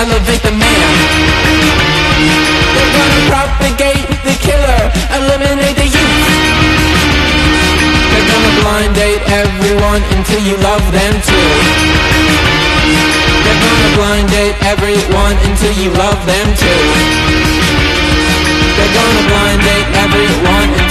elevate the man. They're gonna propagate the killer, eliminate the youth. They're gonna blind date everyone until you love them too. They're gonna blind date everyone until you love them too. They're gonna blind date everyone